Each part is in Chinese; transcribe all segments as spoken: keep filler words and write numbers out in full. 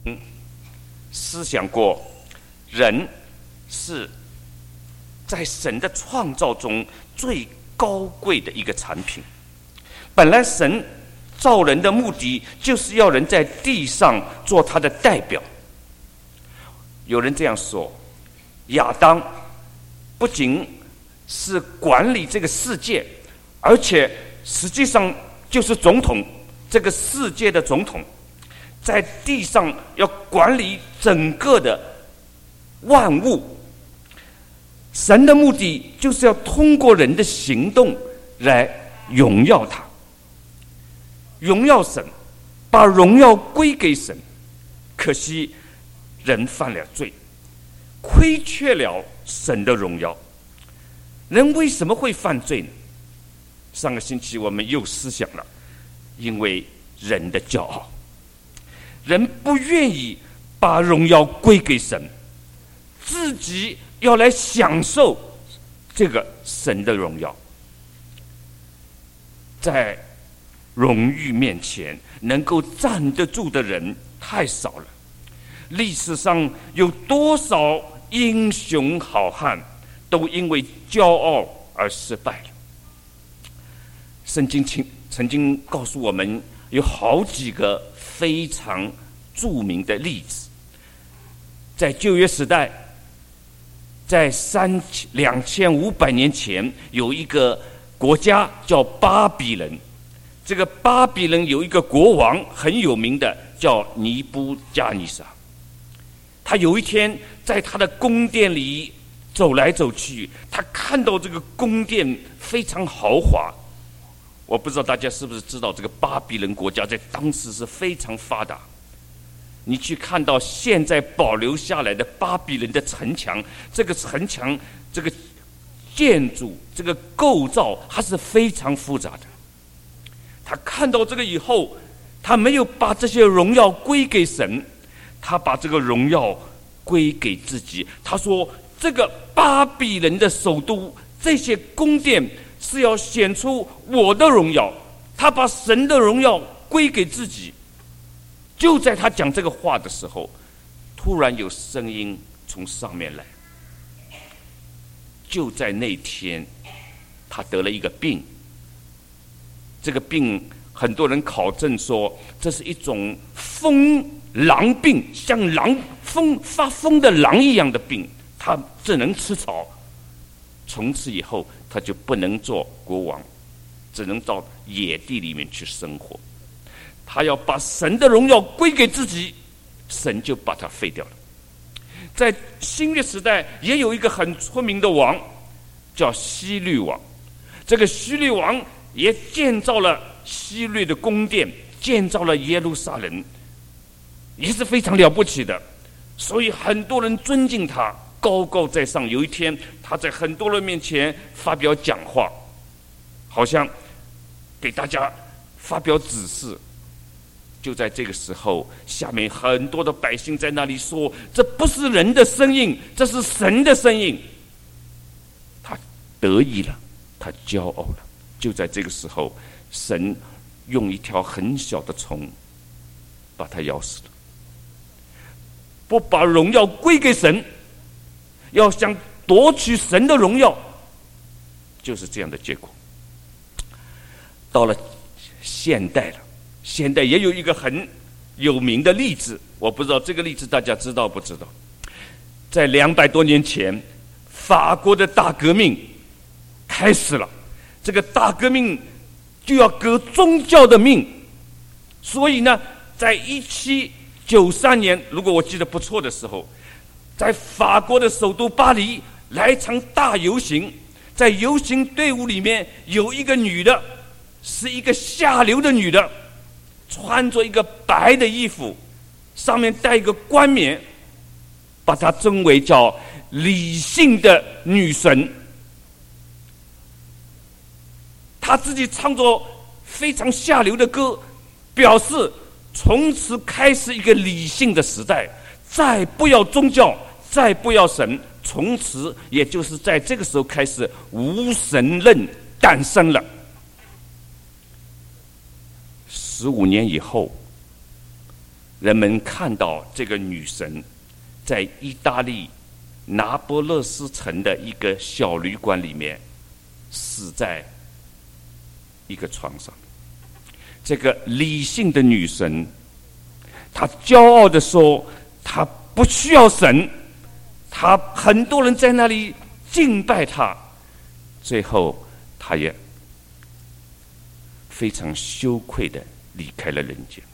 嗯，思想过，人是在神的创造中最高贵的一个产品。本来神造人的目的就是要人在地上做他的代表。有人这样说，亚当不仅是管理这个世界，而且实际上就是总统，这个世界的总统，在地上要管理整个的万物。神的目的就是要通过人的行动来荣耀他，荣耀神，把荣耀归给神。可惜人犯了罪，亏缺了神的荣耀。人为什么会犯罪呢？上个星期我们又思想了，因为人的骄傲，人不愿意把荣耀归给神，自己要来享受这个神的荣耀。在荣誉面前能够站得住的人太少了。历史上有多少英雄好汉都因为骄傲而失败了。圣经曾经告诉我们有好几个非常著名的例子。在旧约时代，在三两千五百年前，有一个国家叫巴比伦。这个巴比伦有一个国王很有名的，叫尼布加尼撒。他有一天在他的宫殿里走来走去，他看到这个宫殿非常豪华。我不知道大家是不是知道，这个巴比伦国家在当时是非常发达。你去看到现在保留下来的巴比伦的城墙，这个城墙这个建筑这个构造它是非常复杂的。他看到这个以后，他没有把这些荣耀归给神，他把这个荣耀归给自己。他说这个巴比伦的首都，这些宫殿是要显出我的荣耀，他把神的荣耀归给自己。就在他讲这个话的时候，突然有声音从上面来。就在那天，他得了一个病。这个病很多人考证说，这是一种疯狼病，像狼疯发疯的狼一样的病。他只能吃草，从此以后他就不能做国王，只能到野地里面去生活。他要把神的荣耀归给自己，神就把他废掉了。在新约时代也有一个很出名的王，叫希律王。这个希律王也建造了希律的宫殿，建造了耶路撒冷，也是非常了不起的，所以很多人尊敬他，高高在上。有一天他在很多人面前发表讲话，好像给大家发表指示。就在这个时候，下面很多的百姓在那里说，这不是人的声音，这是神的声音。他得意了，他骄傲了。就在这个时候，神用一条很小的虫把他咬死了。不把荣耀归给神，要想夺取神的荣耀，就是这样的结果。到了现代了，现代也有一个很有名的例子，我不知道这个例子大家知道不知道。在两百多年前，法国的大革命开始了。这个大革命就要革宗教的命，所以呢，在一七九三年，如果我记得不错的时候，在法国的首都巴黎来一场大游行。在游行队伍里面有一个女的，是一个下流的女的，穿着一个白的衣服，上面戴一个冠冕，把她称为叫理性的女神。他自己唱着非常下流的歌，表示从此开始一个理性的时代，再不要宗教，再不要神。从此也就是在这个时候开始，无神论诞生了。十五年以后， 人们看到这个女神在意大利拿波勒斯城的一个小旅馆里面死在一个床上。这个理性的女神，她骄傲地说，她不需要神，她很多人在那里敬拜她，最后她也非常羞愧地离开了人间。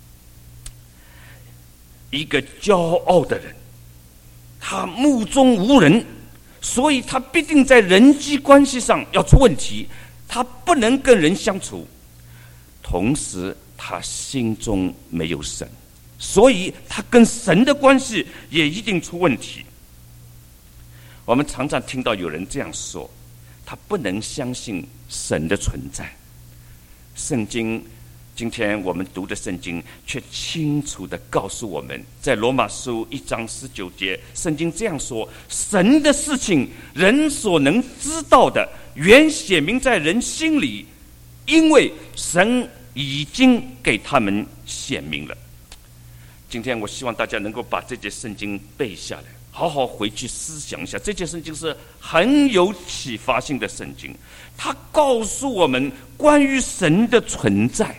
一个骄傲的人，他目中无人，所以他必定在人际关系上要出问题，他不能跟人相处。同时他心中没有神，所以他跟神的关系也一定出问题。我们常常听到有人这样说，他不能相信神的存在。圣经今天我们读的圣经却清楚地告诉我们，在罗马书一章十九节，圣经这样说：神的事情人所能知道的，原显明在人心里，因为神已经给他们显明了。今天我希望大家能够把这节圣经背下来，好好回去思想一下。这节圣经是很有启发性的圣经，它告诉我们关于神的存在。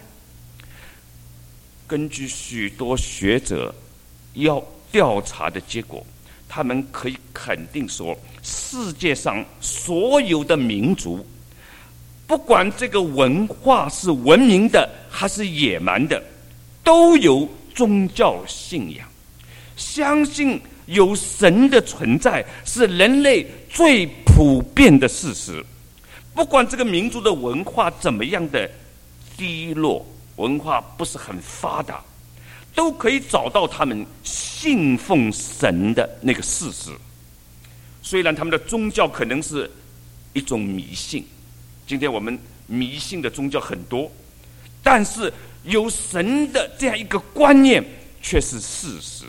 根据许多学者要调查的结果，他们可以肯定说，世界上所有的民族，不管这个文化是文明的还是野蛮的，都有宗教信仰，相信有神的存在是人类最普遍的事实。不管这个民族的文化怎么样的低落，文化不是很发达，都可以找到他们信奉神的那个事实。虽然他们的宗教可能是一种迷信，今天我们迷信的宗教很多，但是有神的这样一个观念却是事实。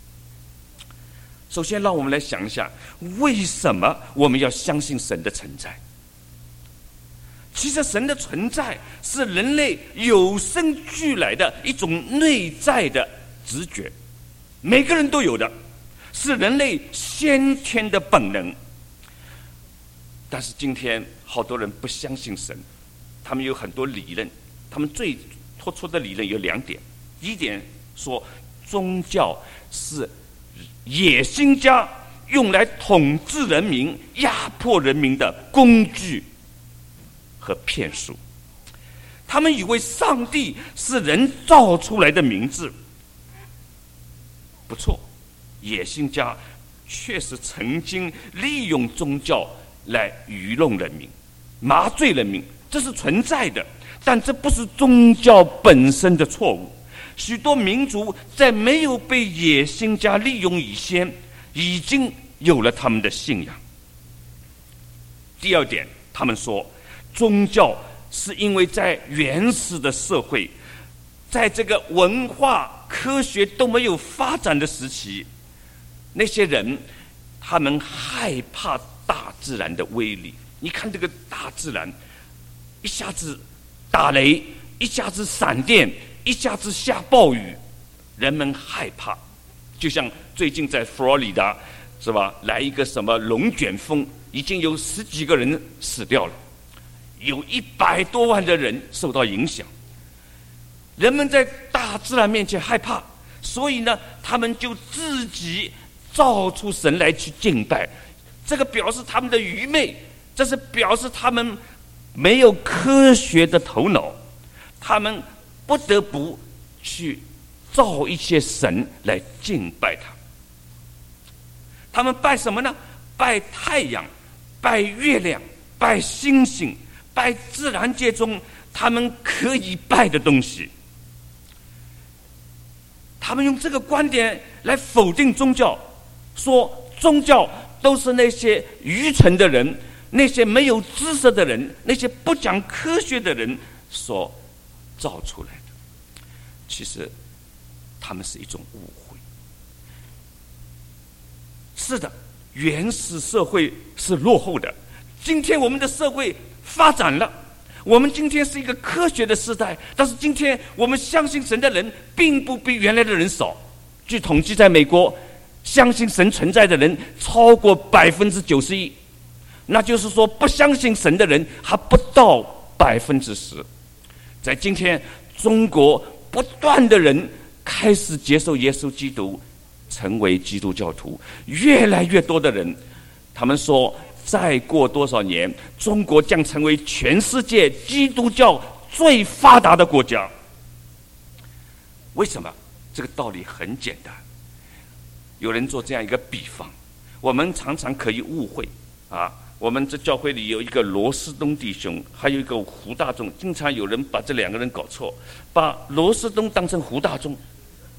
首先让我们来想一下，为什么我们要相信神的存在？其实神的存在是人类与生俱来的一种内在的直觉，每个人都有的，是人类先天的本能。但是今天好多人不相信神，他们有很多理论，他们最突出的理论有两点。第一点说，宗教是野心家用来统治人民、压迫人民的工具和骗术。他们以为上帝是人造出来的名字。不错，野心家确实曾经利用宗教来愚弄人民、麻醉人民，这是存在的，但这不是宗教本身的错误。许多民族在没有被野心家利用以前，已经有了他们的信仰。第二点，他们说宗教是因为在原始的社会，在这个文化科学都没有发展的时期，那些人他们害怕大自然的威力。你看这个大自然，一下子打雷，一下子闪电，一下子下暴雨，人们害怕。就像最近在佛罗里达，是吧？来一个什么龙卷风，已经有十几个人死掉了，有一百多万的人受到影响。人们在大自然面前害怕，所以呢，他们就自己造出神来去敬拜。这个表示他们的愚昧，这是表示他们没有科学的头脑，他们不得不去造一些神来敬拜他。他们拜什么呢？拜太阳，拜月亮，拜星星，拜自然界中他们可以拜的东西。他们用这个观点来否定宗教，说宗教都是那些愚蠢的人，那些没有知识的人，那些不讲科学的人所造出来的。其实他们是一种误会。是的，原始社会是落后的，今天我们的社会发展了， 我们今天是一个科学的时代，但是今天我们相信神的人并不比原来的人少。据统计，在美国，相信神存在的人超过百分之九十一，那就是说，不相信神的人还不到百分之十。在今天，中国不断的人开始接受耶稣基督，成为基督教徒，越来越多的人，他们说，再过多少年，中国将成为全世界基督教最发达的国家。为什么？这个道理很简单。有人做这样一个比方，我们常常可以误会啊。我们这教会里有一个罗斯东弟兄，还有一个胡大中，经常有人把这两个人搞错，把罗斯东当成胡大中，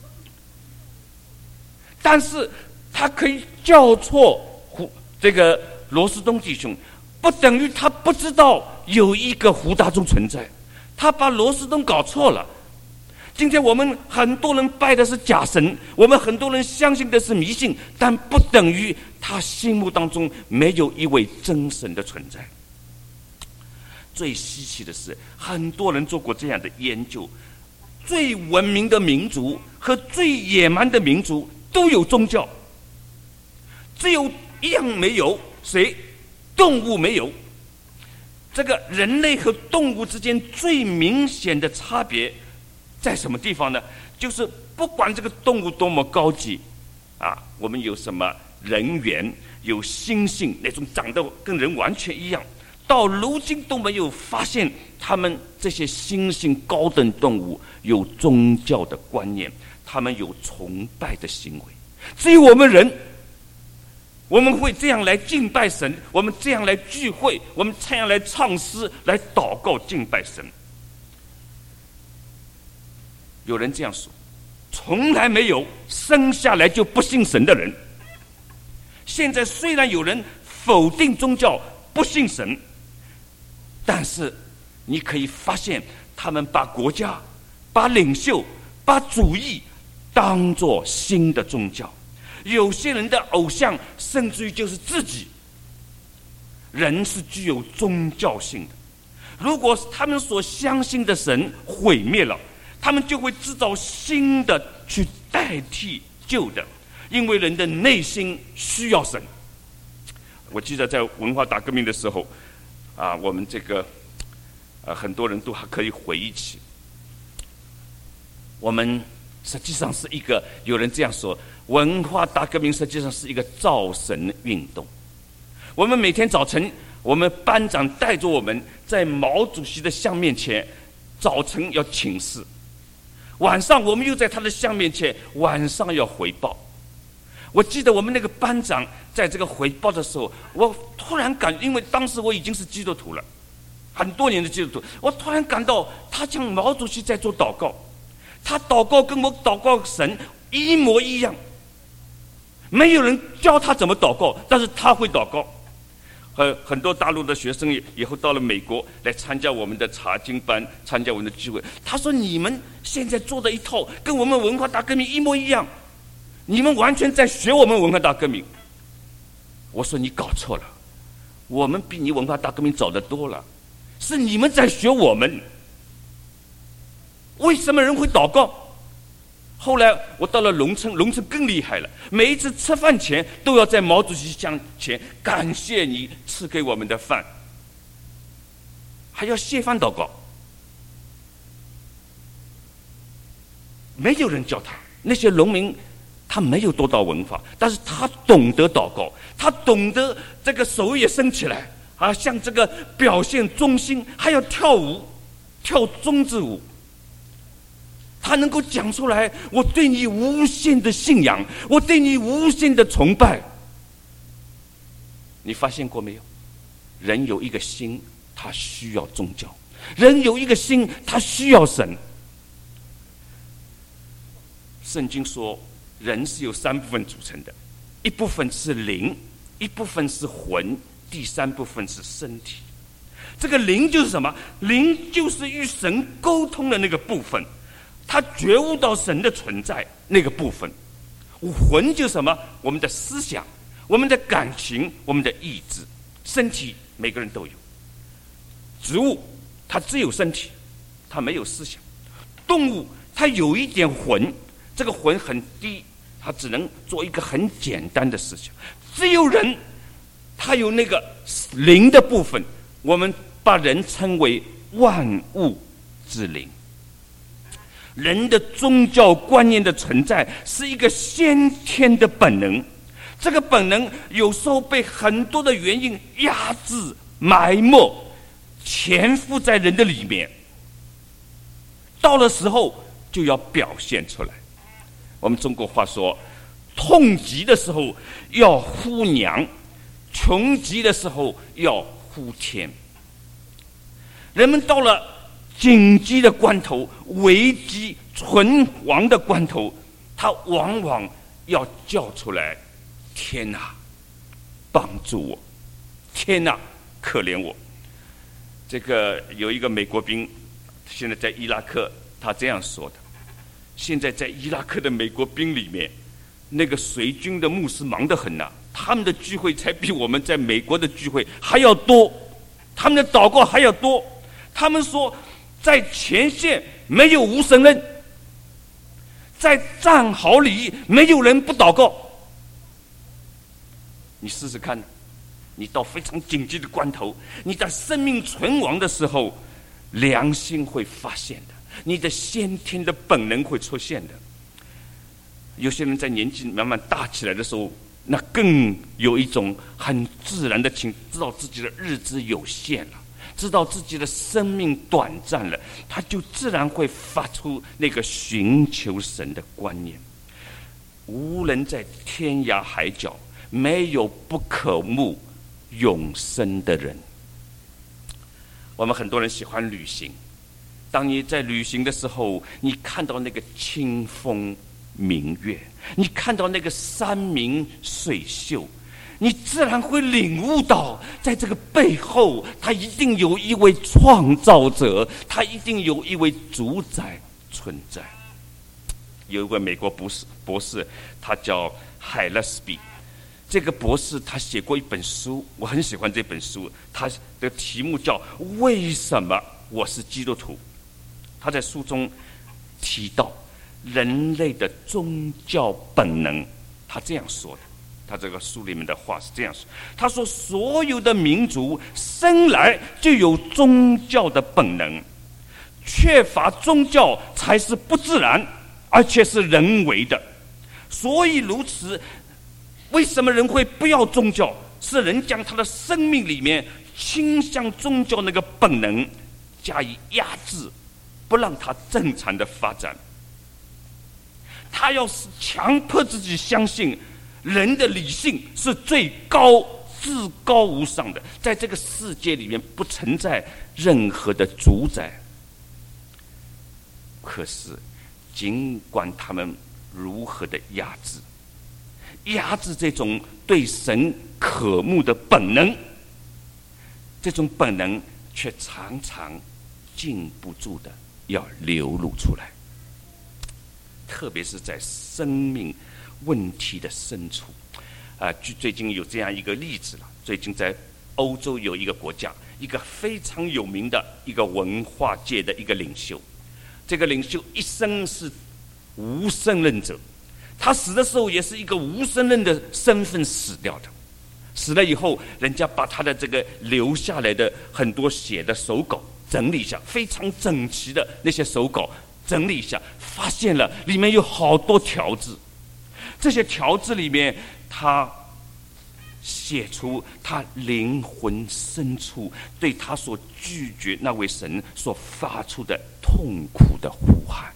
但是他可以叫错胡这个罗斯东弟兄，不等于他不知道有一个胡大中存在，他把罗斯东搞错了。今天我们很多人拜的是假神，我们很多人相信的是迷信，但不等于他心目当中没有一位真神的存在。最稀奇的是，很多人做过这样的研究，最文明的民族和最野蛮的民族都有宗教，只有一样没有，谁？动物没有。这个人类和动物之间最明显的差别在什么地方呢？就是不管这个动物多么高级啊，我们有什么人猿，有猩猩，那种长得跟人完全一样，到如今都没有发现他们这些猩猩高等动物有宗教的观念，他们有崇拜的行为。至于我们人，我们会这样来敬拜神，我们这样来聚会，我们这样来唱诗，来祷告敬拜神。有人这样说，从来没有生下来就不信神的人。现在虽然有人否定宗教，不信神，但是你可以发现，他们把国家、把领袖、把主义当作新的宗教。有些人的偶像甚至于就是自己。人是具有宗教性的，如果他们所相信的神毁灭了，他们就会制造新的去代替旧的，因为人的内心需要神。我记得在文化大革命的时候啊，我们这个呃很多人都还可以回忆起，我们实际上是一个，有人这样说，文化大革命实际上是一个造神运动。我们每天早晨，我们班长带着我们在毛主席的像面前，早晨要请示，晚上我们又在他的像面前，晚上要回报。我记得我们那个班长在这个回报的时候，我突然感，因为当时我已经是基督徒了，很多年的基督徒，我突然感到他像毛主席在做祷告，他祷告跟我祷告神一模一样，没有人教他怎么祷告，但是他会祷告。呃，很多大陆的学生以后到了美国来参加我们的查经班，参加我们的聚会。他说：“你们现在做的一套跟我们文化大革命一模一样，你们完全在学我们文化大革命。”我说：“你搞错了，我们比你文化大革命早得多了，是你们在学我们。为什么人会祷告？”后来我到了农村，农村更厉害了，每一次吃饭前都要在毛主席像前感谢你赐给我们的饭，还要谢饭祷告。没有人教他，那些农民他没有多大文化，但是他懂得祷告，他懂得这个手也伸起来啊，像这个表现忠心，还要跳舞，跳中字舞。他能够讲出来，我对你无限的信仰，我对你无限的崇拜。你发现过没有？人有一个心，他需要宗教；人有一个心，他需要神。圣经说，人是由三部分组成的，一部分是灵，一部分是魂，第三部分是身体。这个灵就是什么？灵就是与神沟通的那个部分。他觉悟到神的存在那个部分。魂就是什么？我们的思想，我们的感情，我们的意志。身体每个人都有。植物它只有身体，它没有思想。动物它有一点魂，这个魂很低，它只能做一个很简单的事情。只有人，他有那个灵的部分，我们把人称为万物之灵。人的宗教观念的存在是一个先天的本能，这个本能有时候被很多的原因压制、埋没、潜伏在人的里面，到了时候就要表现出来。我们中国话说，痛极的时候要呼娘，穷极的时候要呼天。人们到了紧急的关头、危机存亡的关头，他往往要叫出来：天哪，帮助我！天哪，可怜我！这个有一个美国兵，现在在伊拉克，他这样说的：现在在伊拉克的美国兵里面，那个随军的牧师忙得很呐、啊，他们的聚会才比我们在美国的聚会还要多，他们的祷告还要多。他们说，在前线没有无神论，在战壕里没有人不祷告。你试试看，你到非常紧急的关头，你的生命存亡的时候，良心会发现的，你的先天的本能会出现的。有些人在年纪慢慢大起来的时候，那更有一种很自然的情，知道自己的日子有限了，知道自己的生命短暂了，他就自然会发出那个寻求神的观念。无论在天涯海角，没有不可慕永生的人。我们很多人喜欢旅行，当你在旅行的时候，你看到那个清风明月，你看到那个山明水秀，你自然会领悟到，在这个背后，他一定有一位创造者，他一定有一位主宰存在。有一位美国博士，博士他叫海勒斯比。这个博士他写过一本书，我很喜欢这本书，他的题目叫《为什么我是基督徒》。他在书中提到人类的宗教本能，他这样说的。他这个书里面的话是这样说，他说所有的民族生来就有宗教的本能，缺乏宗教才是不自然，而且是人为的。所以如此，为什么人会不要宗教？是人将他的生命里面倾向宗教那个本能加以压制，不让他正常的发展。他要是强迫自己相信人的理性是最高、至高无上的，在这个世界里面不存在任何的主宰。可是，尽管他们如何的压制，压制这种对神渴慕的本能，这种本能却常常禁不住的要流露出来，特别是在生命问题的深处。啊，最近有这样一个例子了。最近在欧洲有一个国家，一个非常有名的一个文化界的一个领袖，这个领袖一生是无神论者，他死的时候也是一个无神论的身份死掉的。死了以后，人家把他的这个留下来的很多写的手稿整理一下，非常整齐的那些手稿整理一下，发现了里面有好多条字。这些条字里面，他写出他灵魂深处对他所拒绝那位神所发出的痛苦的呼喊。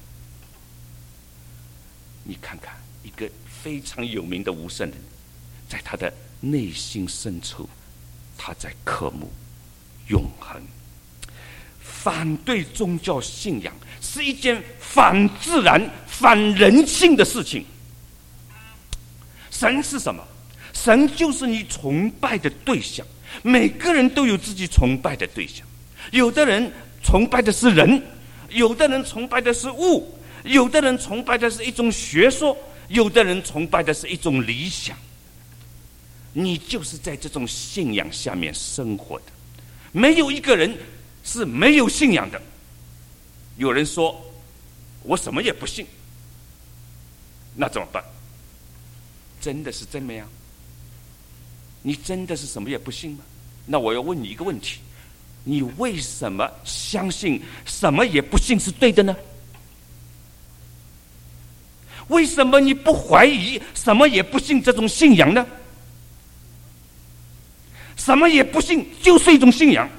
你看看，一个非常有名的无神人，在他的内心深处，他在渴慕永恒。反对宗教信仰是一件反自然、反人性的事情。神是什么？神就是你崇拜的对象。每个人都有自己崇拜的对象，有的人崇拜的是人，有的人崇拜的是物，有的人崇拜的是一种学说，有的人崇拜的是一种理想。你就是在这种信仰下面生活的。没有一个人是没有信仰的。有人说我什么也不信，那怎么办？真的是这么样？你真的是什么也不信吗？那我要问你一个问题，你为什么相信什么也不信是对的呢？为什么你不怀疑什么也不信这种信仰呢？什么也不信就是一种信仰。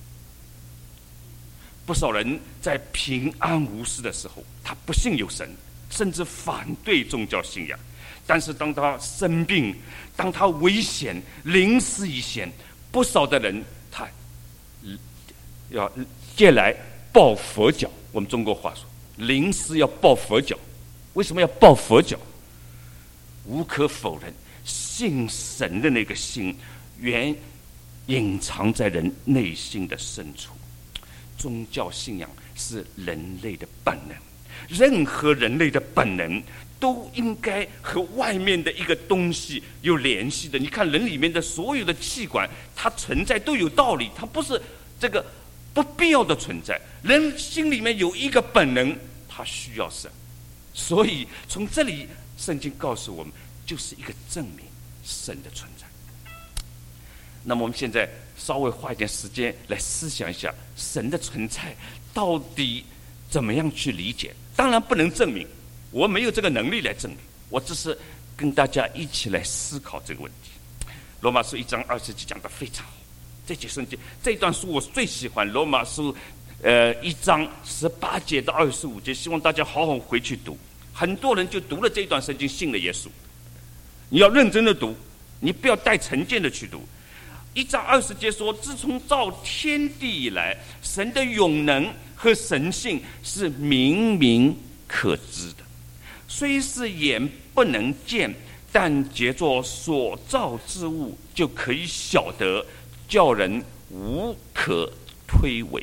不少人在平安无事的时候，他不信有神，甚至反对宗教信仰。但是当他生病，当他危险临死以前，不少的人他要借来抱佛脚。我们中国话说，临死要抱佛脚。为什么要抱佛脚？无可否认，信神的那个心原隐藏在人内心的深处。宗教信仰是人类的本能，任何人类的本能都应该和外面的一个东西有联系的。你看人里面的所有的器官，它存在都有道理，它不是这个不必要的存在。人心里面有一个本能，它需要神。所以从这里圣经告诉我们，就是一个证明神的存在。那么我们现在稍微花一点时间来思想一下神的存在到底怎么样去理解。当然不能证明，我没有这个能力来证明，我只是跟大家一起来思考这个问题。罗马书一章二十节讲得非常好，这节圣经这段书我最喜欢。罗马书呃一章十八节到二十五节，希望大家好好回去读。很多人就读了这段圣经，信了耶稣。你要认真的读，你不要带成见的去读。一章二十节说，自从造天地以来，神的永能和神性是明明可知的，虽是眼不能见，但藉着所造之物就可以晓得，叫人无可推诿。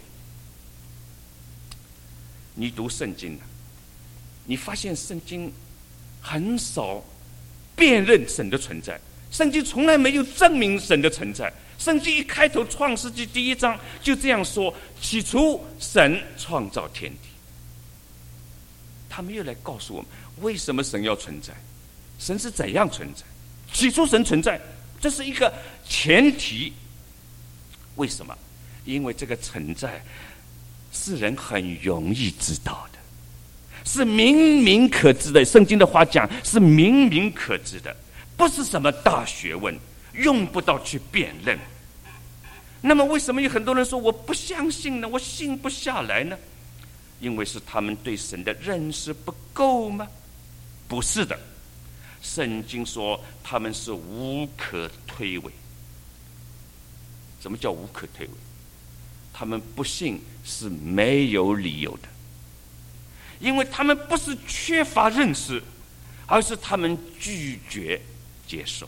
你读圣经，你发现圣经很少辨认神的存在，圣经从来没有证明神的存在。圣经一开头创世纪第一章就这样说，起初神创造天地。他没有来告诉我们为什么神要存在，神是怎样存在。起初神存在，这是一个前提。为什么？因为这个存在是人很容易知道的，是明明可知的。圣经的话讲是明明可知的，不是什么大学问，用不到去辩论。那么为什么有很多人说我不相信呢？我信不下来呢？因为是他们对神的认识不够吗？不是的，圣经说他们是无可推诿。什么叫无可推诿？他们不信是没有理由的，因为他们不是缺乏认识，而是他们拒绝接受。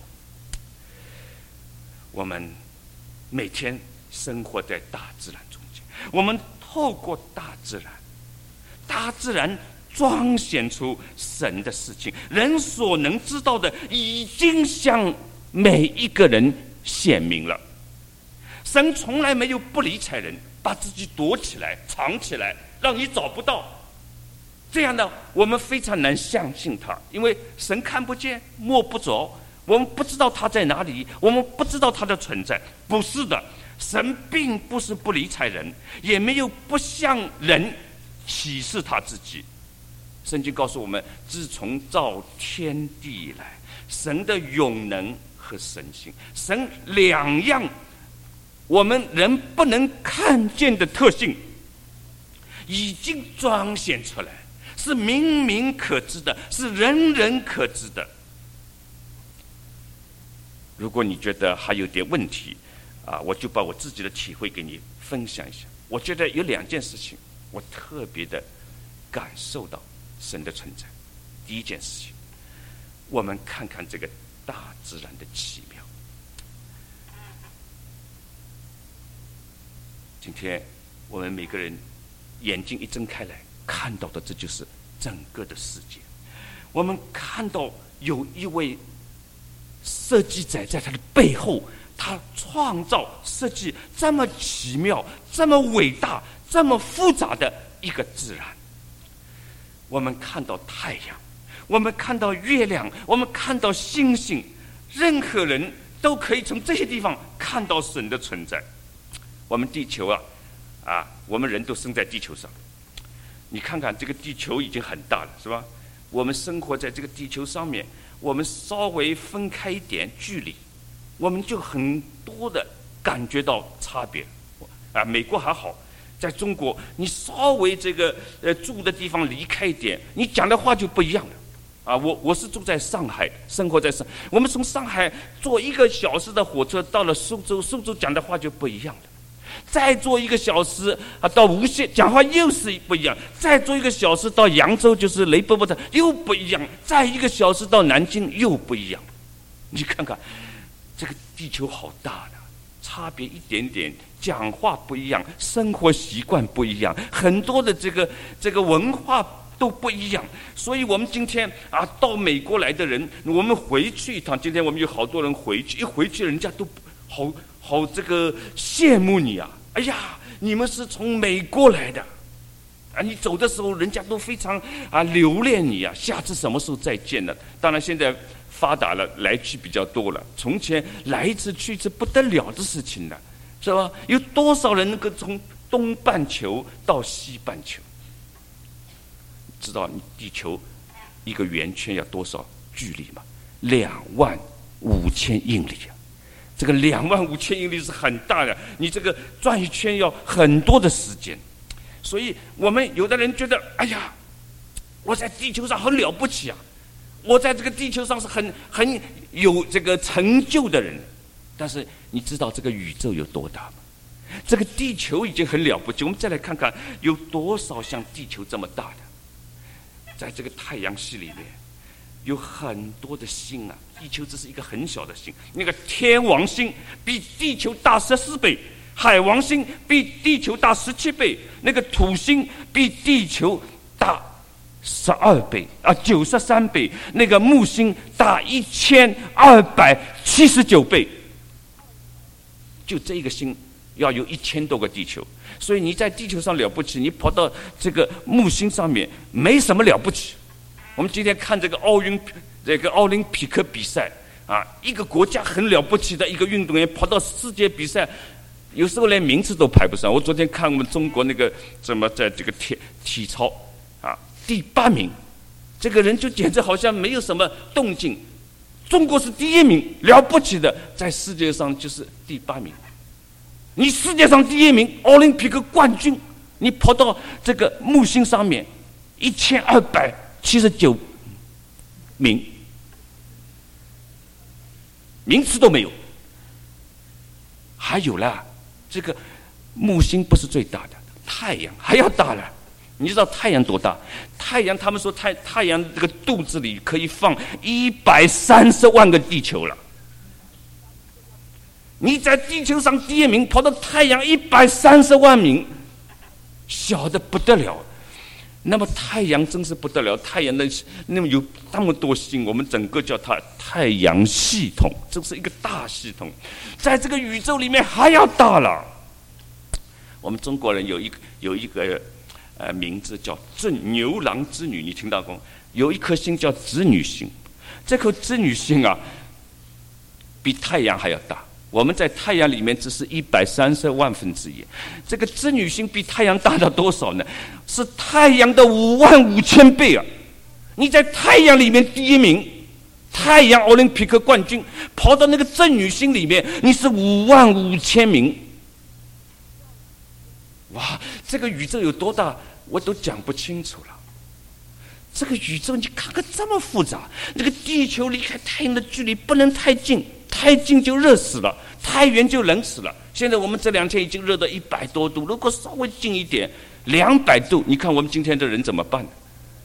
我们每天生活在大自然中间，我们透过大自然，大自然彰显出神的事情，人所能知道的已经向每一个人显明了。神从来没有不理睬人，把自己躲起来藏起来，让你找不到。这样呢，我们非常难相信他，因为神看不见摸不着，我们不知道他在哪里，我们不知道他的存在。不是的，神并不是不理睬人，也没有不向人启示他自己。圣经告诉我们，自从造天地以来，神的永能和神性，神两样我们人不能看见的特性已经彰显出来，是明明可知的，是人人可知的。如果你觉得还有点问题啊，我就把我自己的体会给你分享一下。我觉得有两件事情我特别的感受到神的存在。第一件事情，我们看看这个大自然的奇妙。今天我们每个人眼睛一睁开来，看到的这就是整个的世界。我们看到有一位设计者在他的背后，他创造设计这么奇妙这么伟大、这么复杂的一个自然。我们看到太阳，我们看到月亮，我们看到星星，任何人都可以从这些地方看到神的存在。我们地球啊，啊，我们人都生在地球上，你看看这个地球已经很大了，是吧？我们生活在这个地球上面，我们稍微分开一点距离，我们就很多的感觉到差别。啊，美国还好，在中国，你稍微这个呃住的地方离开一点，你讲的话就不一样了。啊，我我是住在上海，生活在上，我们从上海坐一个小时的火车到了苏州，苏州讲的话就不一样了。再坐一个小时啊，到无锡讲话又是不一样；再坐一个小时到扬州，就是雷伯伯特又不一样；再一个小时到南京又不一样。你看看，这个地球好大的，差别一点点，讲话不一样，生活习惯不一样，很多的这个这个文化都不一样。所以我们今天啊，到美国来的人，我们回去一趟，今天我们有好多人回去，一回去人家都好。好，这个羡慕你啊！哎呀，你们是从美国来的啊！你走的时候，人家都非常啊留恋你啊。下次什么时候再见呢？当然，现在发达了，来去比较多了。从前来一次去一次不得了的事情呢，是吧？有多少人能够从东半球到西半球？知道你地球一个圆圈要多少距离吗？两万五千英里啊！这个两万五千英里是很大的，你这个转一圈要很多的时间。所以我们有的人觉得，哎呀，我在地球上很了不起啊，我在这个地球上是很很有这个成就的人。但是你知道这个宇宙有多大吗？这个地球已经很了不起，我们再来看看有多少像地球这么大的。在这个太阳系里面有很多的星啊，地球只是一个很小的星。那个天王星比地球大十四倍，海王星比地球大十七倍，那个土星比地球大十二倍啊，九十三倍，那个木星大一千二百七十九倍。就这一个星要有一千多个地球，所以你在地球上了不起，你跑到这个木星上面没什么了不起。我们今天看这个奥运，这个奥林匹克比赛啊，一个国家很了不起的一个运动员跑到世界比赛，有时候连名次都排不上。我昨天看我们中国那个怎么在这个体体操啊，第八名，这个人就简直好像没有什么动静。中国是第一名，了不起的，在世界上就是第八名。你世界上第一名，奥林匹克冠军，你跑到这个木星上面，一千二百七十九名，名次都没有。还有啦，这个木星不是最大的，太阳还要大了。你知道太阳多大？太阳他们说太太阳这个肚子里可以放一百三十万个地球了。你在地球上第一名，跑到太阳一百三十万名，小的不得了。那么太阳真是不得了，太阳的那么有那么多星，我们整个叫它太阳系统，这是一个大系统，在这个宇宙里面还要大了。我们中国人有一个有一个呃名字叫正牛郎织女，你听到过？有一颗星叫织女星，这颗织女星啊，比太阳还要大。我们在太阳里面只是一百三十万分之一，这个织女星比太阳大到多少呢？是太阳的五万五千倍啊！你在太阳里面第一名，太阳奥林匹克冠军，跑到那个织女星里面，你是五万五千名。哇，这个宇宙有多大，我都讲不清楚了。这个宇宙你看看这么复杂，这个地球离开太阳的距离不能太近。太近就热死了，太远就冷死了。现在我们这两天已经热到一百多度，如果稍微近一点，两百度，你看我们今天的人怎么办呢？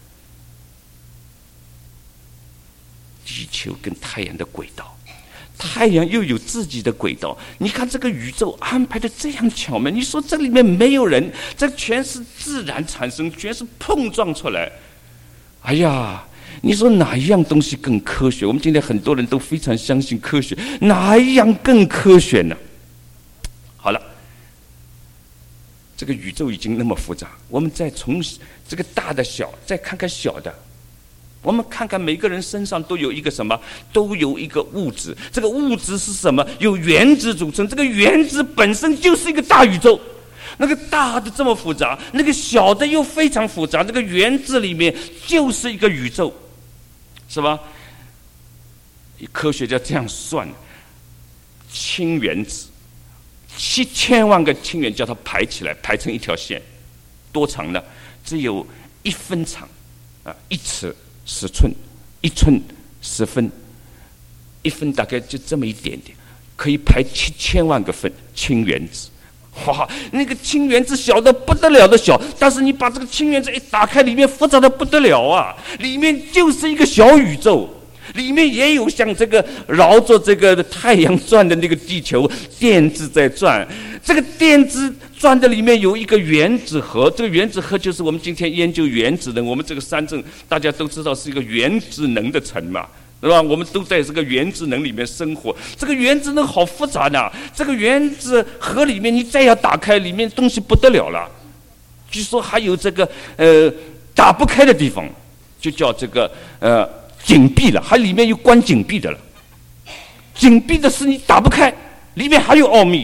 地球跟太阳的轨道，太阳又有自己的轨道。你看这个宇宙安排的这样巧妙，你说这里面没有人，这全是自然产生，全是碰撞出来。哎呀！你说哪一样东西更科学？我们今天很多人都非常相信科学，哪一样更科学呢？好了， 这个宇宙已经那么复杂，我们再从这个大的小再看看小的，我们看看每个人身上都有一个什么，都有一个物质，这个物质是什么？由原子组成，这个原子本身就是一个大宇宙。那个大的这么复杂，那个小的又非常复杂，这个原子里面就是一个宇宙，是吧？科学家这样算，氢原子七千万个氢原叫它排起来，排成一条线，多长呢？只有一分长啊，一尺十寸，一寸十分，一分大概就这么一点点，可以排七千万个分氢原子。哇，那个氢原子小的不得了的小，但是你把这个氢原子一打开，里面复杂的不得了啊！里面就是一个小宇宙，里面也有像这个绕着这个太阳转的那个地球，电子在转。这个电子转的里面有一个原子核，这个原子核就是我们今天研究原子能，我们这个三正大家都知道是一个原子能的层嘛。是吧？我们都在这个原子能里面生活。这个原子能好复杂的，这个原子核里面你再要打开，里面东西不得了了。据说还有这个呃打不开的地方，就叫这个呃紧闭了，还里面有关紧闭的了。紧闭的是你打不开，里面还有奥秘。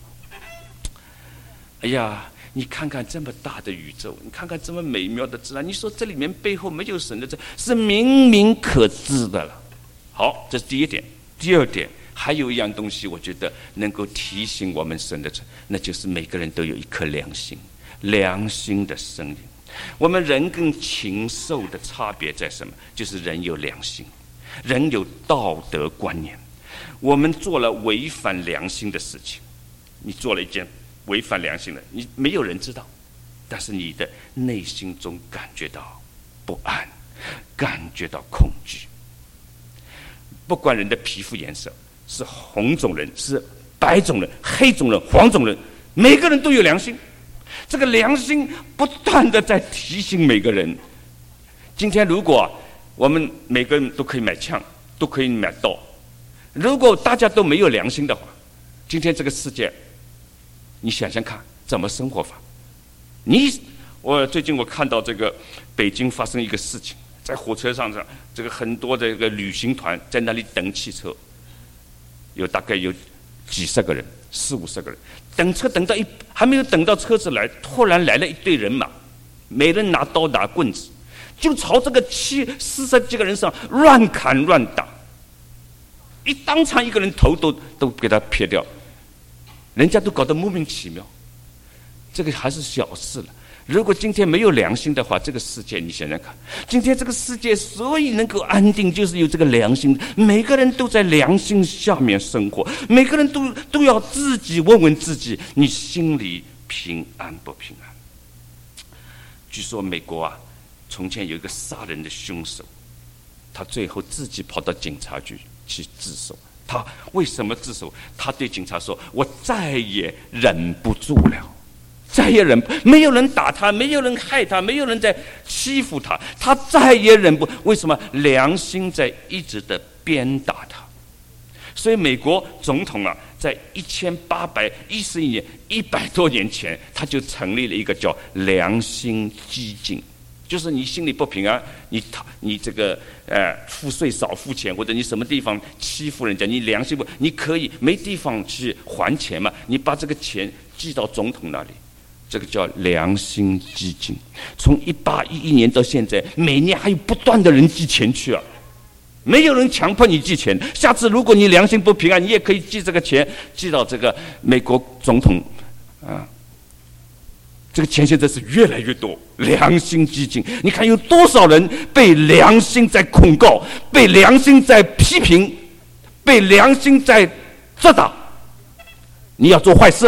哎呀！你看看这么大的宇宙，你看看这么美妙的自然，你说这里面背后没有神的，这是明明可知的了。好，这是第一点。第二点，还有一样东西，我觉得能够提醒我们神的，那就是每个人都有一颗良心，良心的声音。我们人跟禽兽的差别在什么？就是人有良心，人有道德观念。我们做了违反良心的事情，你做了一件违反良心的，你没有人知道，但是你的内心中感觉到不安，感觉到恐惧。不管人的皮肤颜色，是红种人，是白种人，黑种人，黄种人，每个人都有良心。这个良心不断的在提醒每个人。今天如果我们每个人都可以买枪，都可以买刀，如果大家都没有良心的话，今天这个世界你想想看怎么生活法？你我最近我看到这个北京发生一个事情，在火车上上，这个很多的这个旅行团在那里等汽车，有大概有几十个人，四五十个人，等车等到一还没有等到车子来，突然来了一队人马，每人拿刀拿棍子，就朝这个七四十几个人上乱砍乱打，一当场一个人头都都给他撇掉。人家都搞得莫名其妙，这个还是小事了。如果今天没有良心的话，这个世界你想想看，今天这个世界所以能够安定，就是有这个良心，每个人都在良心下面生活，每个人都都要自己问问自己，你心里平安不平安？据说美国啊，从前有一个杀人的凶手，他最后自己跑到警察局去自首。他为什么自首？他对警察说：“我再也忍不住了，再也忍不，没有人打他，没有人害他，没有人在欺负他，他再也忍不。为什么？良心在一直的鞭打他。所以美国总统啊，在一千八百一十一年，一百多年前，他就成立了一个叫良心基金。”就是你心里不平安，你你这个呃付税少付钱，或者你什么地方欺负人家，你良心不，你可以没地方去还钱嘛，你把这个钱寄到总统那里，这个叫良心基金。从一八一一年到现在，每年还有不断的人寄钱去啊，没有人强迫你寄钱。下次如果你良心不平安，你也可以寄这个钱寄到这个美国总统啊。这个钱现在是越来越多，良心基金，你看有多少人被良心在控告，被良心在批评，被良心在责打。你要做坏事，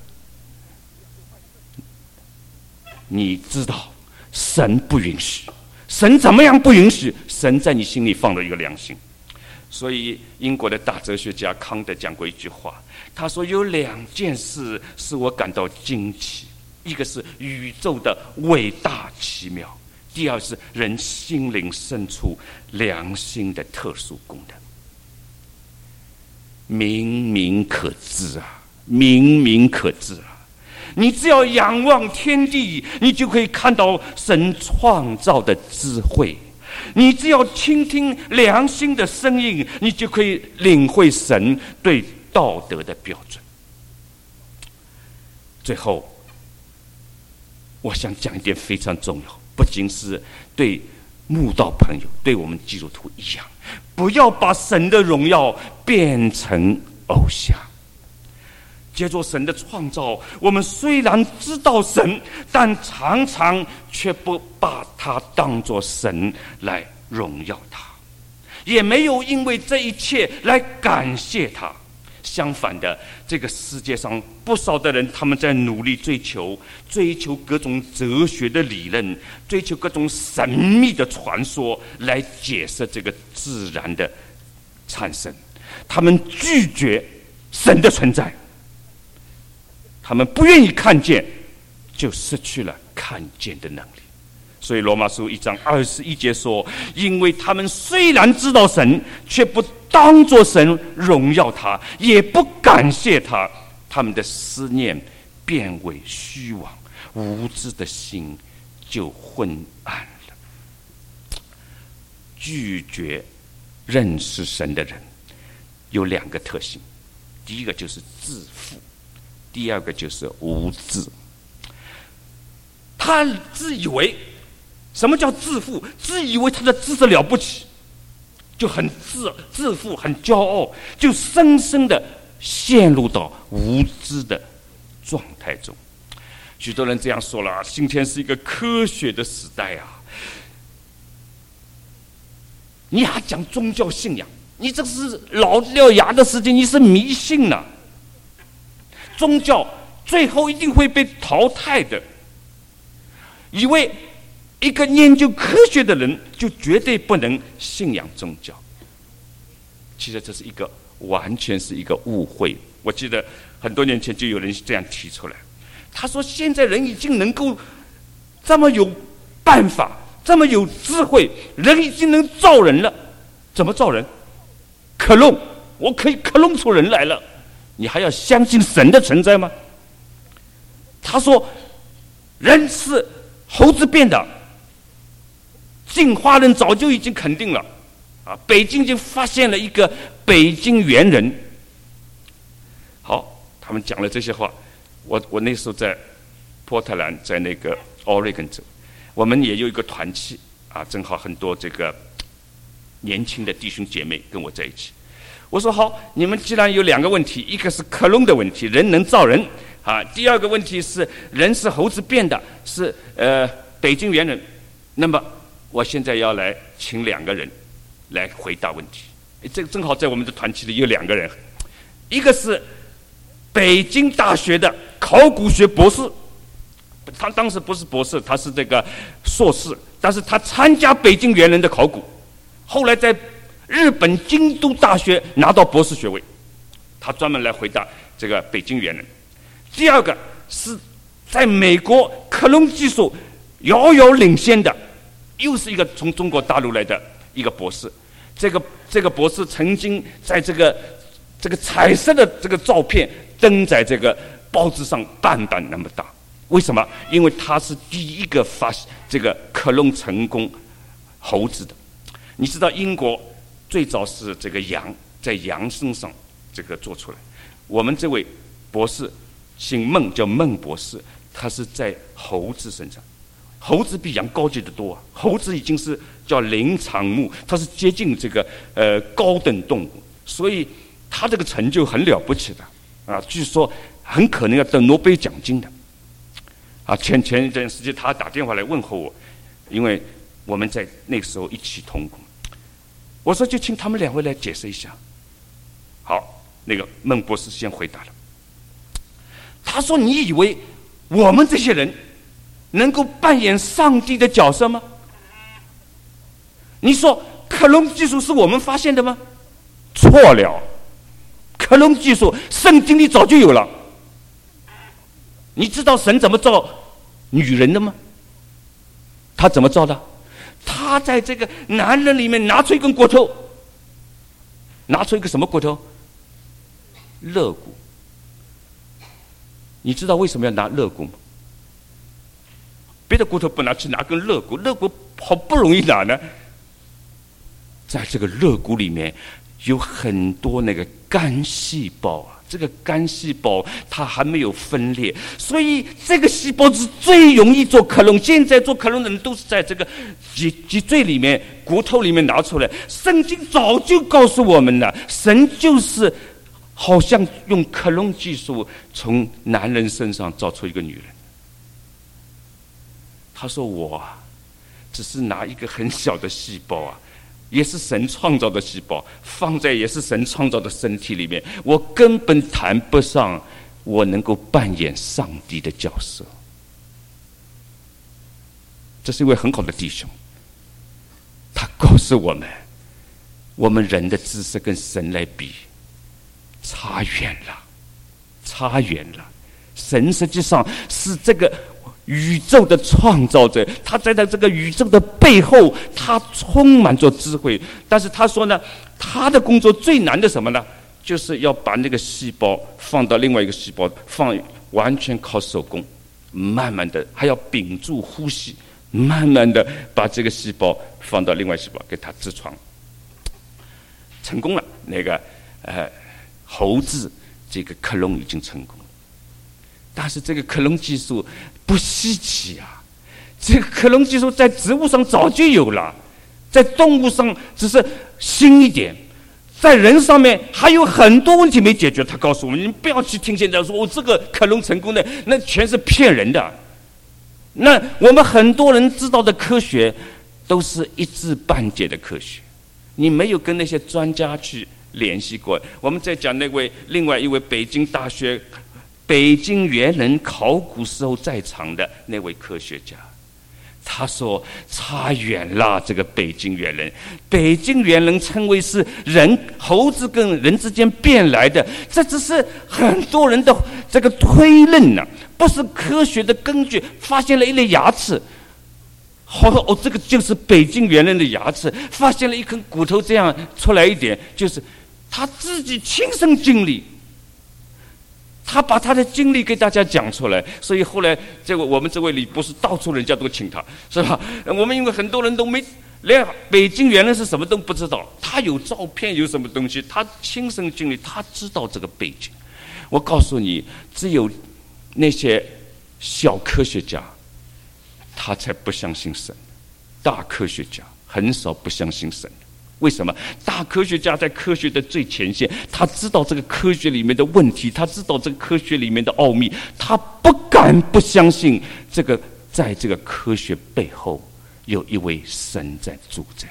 你知道神不允许，神怎么样不允许？神在你心里放了一个良心。所以英国的大哲学家康德讲过一句话，他说有两件事使我感到惊奇，一个是宇宙的伟大奇妙，第二是人心灵深处良心的特殊功能。明明可知啊，明明可知啊！ 你只要仰望天地，你就可以看到神创造的智慧；你只要倾听良心的声音，你就可以领会神对道德的标准。最后，我想讲一点非常重要，不仅是对慕道朋友，对我们基督徒一样，不要把神的荣耀变成偶像。借着神的创造，我们虽然知道神，但常常却不把他当作神来荣耀他，也没有因为这一切来感谢他。相反的，这个世界上不少的人，他们在努力追求追求各种哲学的理论，追求各种神秘的传说来解释这个自然的产生。他们拒绝神的存在，他们不愿意看见，就失去了看见的能力。所以罗马书一章二十一节说，因为他们虽然知道神，却不当作神荣耀他，也不感谢他，他们的思念变为虚妄，无知的心就昏暗了。拒绝认识神的人有两个特性，第一个就是自负，第二个就是无知。他自以为，什么叫自负？自以为他的知识了不起，就很自自负，很骄傲，就深深的陷入到无知的状态中。许多人这样说了，今天是一个科学的时代啊，你还讲宗教信仰，你这是老掉牙的事情，你是迷信了、啊。宗教最后一定会被淘汰的。以为一个研究科学的人就绝对不能信仰宗教，其实这是一个完全是一个误会。我记得很多年前就有人这样提出来，他说现在人已经能够这么有办法，这么有智慧，人已经能造人了。怎么造人？克隆，我可以克隆出人来了，你还要相信神的存在吗？他说人是猴子变的，进化论早就已经肯定了啊！北京就发现了一个北京猿人。好，他们讲了这些话，我我那时候在波特兰，在那个 Oregon 州，我们也有一个团契啊，正好很多这个年轻的弟兄姐妹跟我在一起。我说好，你们既然有两个问题，一个是克隆的问题，人能造人啊；第二个问题是人是猴子变的，是呃北京猿人。那么我现在要来请两个人来回答问题。这个正好在我们的团体里有两个人，一个是北京大学的考古学博士，他当时不是博士，他是这个硕士，但是他参加北京猿人的考古，后来在日本京都大学拿到博士学位，他专门来回答这个北京猿人。第二个是在美国克隆技术遥遥领先的，又是一个从中国大陆来的一个博士。这个这个博士曾经在这个这个彩色的这个照片登在这个报纸上半版那么大。为什么？因为他是第一个发这个克隆成功猴子的。你知道英国最早是这个羊，在羊身上这个做出来。我们这位博士姓孟，叫孟博士，他是在猴子身上。猴子比羊高级得多啊！猴子已经是叫灵长目，它是接近这个呃高等动物，所以他这个成就很了不起的啊！据说很可能要得诺贝尔奖金的啊！前前一段时间他打电话来问候我，因为我们在那个时候一起同工。我说就请他们两位来解释一下。好，那个孟博士先回答了。他说：“你以为我们这些人能够扮演上帝的角色吗？你说克隆技术是我们发现的吗？错了，克隆技术圣经里早就有了。你知道神怎么造女人的吗？他怎么造的？他在这个男人里面拿出一根骨头，拿出一个什么骨头？肋骨。 你知道为什么要拿肋骨吗？别的骨头不拿去拿根肋骨，肋骨好不容易拿呢。在这个肋骨里面有很多那个肝细胞啊，这个肝细胞它还没有分裂，所以这个细胞是最容易做克隆。现在做克隆的人都是在这个脊脊椎里面、骨头里面拿出来。圣经早就告诉我们了，神就是好像用克隆技术从男人身上造出一个女人。他说我啊，只是拿一个很小的细胞啊，也是神创造的细胞，放在也是神创造的身体里面，我根本谈不上我能够扮演上帝的角色。这是一位很好的弟兄，他告诉我们，我们人的知识跟神来比差远了，差远了。神实际上是这个宇宙的创造者，他在这个宇宙的背后，他充满着智慧。但是他说呢，他的工作最难的什么呢？就是要把那个细胞放到另外一个细胞，放完全靠手工，慢慢的还要屏住呼吸，慢慢的把这个细胞放到另外细胞给它痔疮，成功了。那个呃猴子这个克隆已经成功了。但是这个克隆技术不稀奇啊，这个克隆技术在植物上早就有了，在动物上只是新一点，在人上面还有很多问题没解决。他告诉我们，你不要去听现在说我、哦、这个克隆成功的，那全是骗人的。那我们很多人知道的科学都是一知半解的科学，你没有跟那些专家去联系过。我们在讲那位另外一位北京大学北京猿人考古时候在场的那位科学家，他说差远了。这个北京猿人，北京猿人称为是人猴子跟人之间变来的，这只是很多人的这个推论呢、啊，不是科学的根据。发现了一类牙齿，好哦，这个就是北京猿人的牙齿。发现了一根骨头这样出来一点，就是他自己亲身经历。他把他的经历给大家讲出来，所以后来这个我们这位李博士到处人家都请他，是吧？我们因为很多人都没连北京原来是什么都不知道，他有照片有什么东西，他亲身经历，他知道这个背景。我告诉你，只有那些小科学家，他才不相信神，大科学家很少不相信神。为什么？大科学家在科学的最前线，他知道这个科学里面的问题，他知道这个科学里面的奥秘，他不敢不相信这个在这个科学背后有一位神在主宰。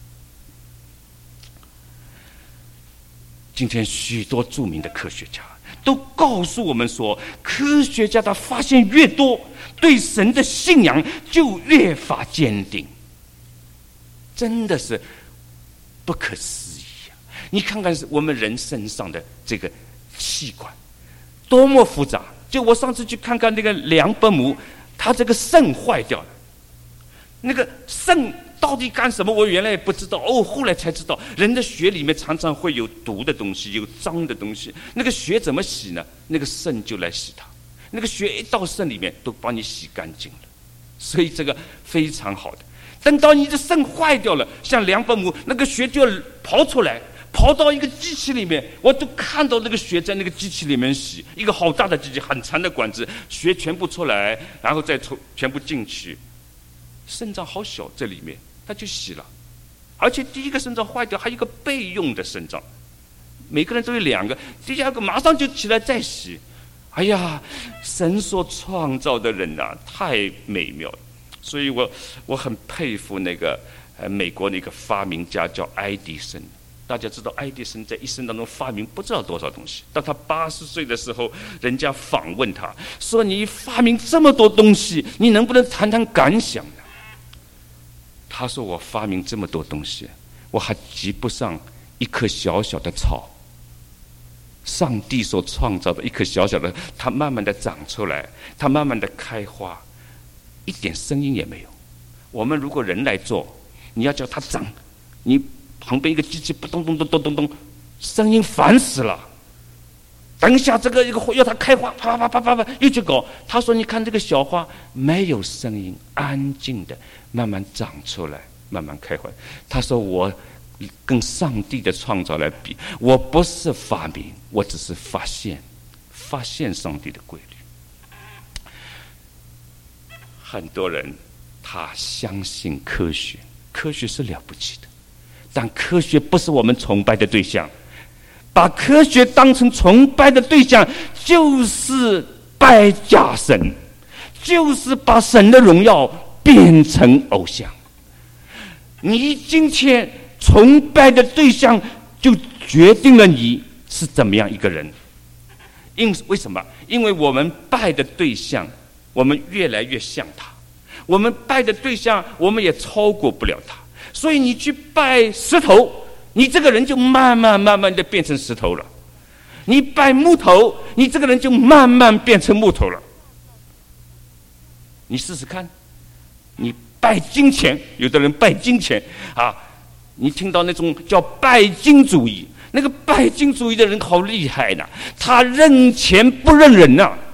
今天许多著名的科学家都告诉我们说，科学家的发现越多，对神的信仰就越发坚定。真的是不可思议啊！你看看我们人身上的这个器官多么复杂。就我上次去看看那个梁伯母，他这个肾坏掉了，那个肾到底干什么？我原来也不知道，哦，后来才知道，人的血里面常常会有毒的东西，有脏的东西。那个血怎么洗呢？那个肾就来洗它。那个血一到肾里面，都帮你洗干净了。所以这个非常好的。等到你的肾坏掉了，像梁伯母那个血就要刨出来，刨到一个机器里面，我都看到那个血在那个机器里面洗，一个好大的机器，很长的管子，血全部出来，然后再出全部进去。肾脏好小，这里面它就洗了。而且第一个肾脏坏掉，还有一个备用的肾脏，每个人都有两个，第二个马上就起来再洗。哎呀，神所创造的人啊，太美妙了。所以我我很佩服那个呃美国那个发明家叫爱迪生。大家知道爱迪生在一生当中发明不知道多少东西。当他八十岁的时候，人家访问他说：“你发明这么多东西，你能不能谈谈感想呢？”他说：“我发明这么多东西，我还及不上一棵小小的草。上帝所创造的一棵小小的，它慢慢的长出来，它慢慢的开花。”一点声音也没有。我们如果人来做，你要叫它长，你旁边一个机器不咚咚咚咚咚咚，声音烦死了。 等一下这个一个要它开花，啪啪啪啪啪，又去搞。他说：“你看这个小花没有声音，安静的慢慢长出来，慢慢开花。”他说：“我跟上帝的创造来比，我不是发明，我只是发现，发现上帝的规律。”很多人他相信科学，科学是了不起的，但科学不是我们崇拜的对象。把科学当成崇拜的对象，就是拜假神，就是把神的荣耀变成偶像。你今天崇拜的对象，就决定了你是怎么样一个人。因为什么？因为我们拜的对象，我们越来越像他；我们拜的对象，我们也超过不了他。所以你去拜石头，你这个人就慢慢慢慢的变成石头了；你拜木头，你这个人就慢慢变成木头了。你试试看，你拜金钱，有的人拜金钱啊，你听到那种叫拜金主义，那个拜金主义的人好厉害呢，他认钱不认人呐、啊。